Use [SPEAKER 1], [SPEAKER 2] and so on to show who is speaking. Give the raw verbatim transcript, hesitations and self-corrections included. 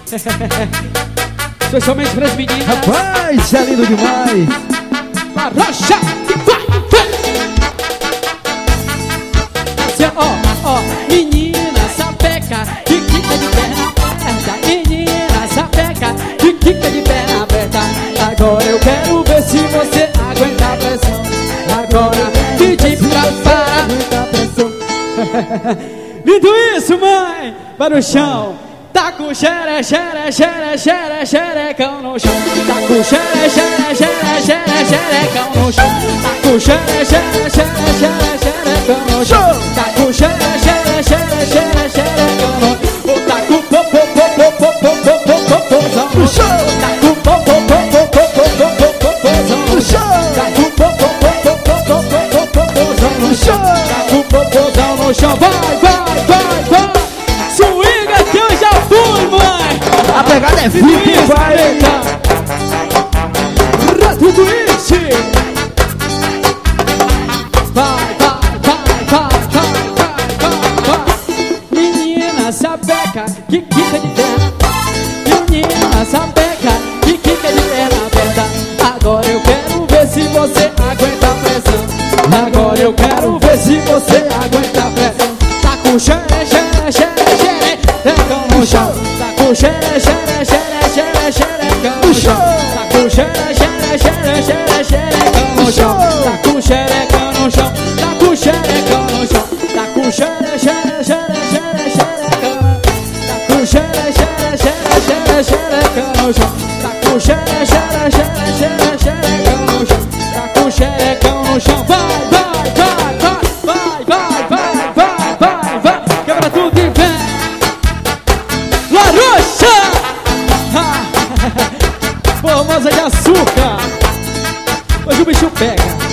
[SPEAKER 1] Especialmente para as meninas.
[SPEAKER 2] Rapaz, é lindo demais.
[SPEAKER 1] Arrocha, vai, vai. Assim, ó, ó. Menina sapeca, que quica de perna aberta. Menina sapeca, que quica de perna aberta. Agora eu quero ver se você aguenta a pressão. Agora pedi pra parar.
[SPEAKER 2] Aguenta a pressão.
[SPEAKER 1] Lindo isso, mãe! Para o chão. Tá com xere, xere, xere, xere, xerecão no chão. Tá com xere, xere, xere, xere, xerecão no chão. Tá com xere, xere, xere, xere, xerecão no chão. Tá com xere, xere, xere, xere, xerecão no chão. Tá com po, po, po, po, po, po, po, po, po, pozão no chão. Tá com po, po, po, po, po, po, po, po, po, pozão no chão. Tá com po, po, po, po, po, po, po, po, pozão no chão. Tá com po, pozão no chão. Vai, vai, vai, vai. Swinga que eu já fui, mãe.
[SPEAKER 2] A pegada é firme, vai.
[SPEAKER 1] Tudo isso. Vai, vai, vai, vai, vai, vai, vai. Menina sapeca, que quica de perna. Menina sapeca, que quica de perna aberta. Agora eu quero ver se você aguenta a pressão. Agora eu quero ver se você aguenta a pressão. Tá com xere, xere, xere, xere, xerecão no chão. Tá com xere, xere, xere, xere, xerecão no chão. Tá com xere, xere, xere, xere, xerecão no chão. Tá com xerecão no chão. Tá com xerecão no chão. Tá com xere, xere, xere, xere, xerecão. Tá com xere, xere, xere, xere, xerecão no chão. Tá com xere, xere, xere, xere, xerecão no chão. Tá com xerecão no chão. Vai, vai, vai, vai, vai, vai, vai, vai, vai. Quebra tudo e vem. Laruxa! Formosa de açúcar. Hoje o bicho pega.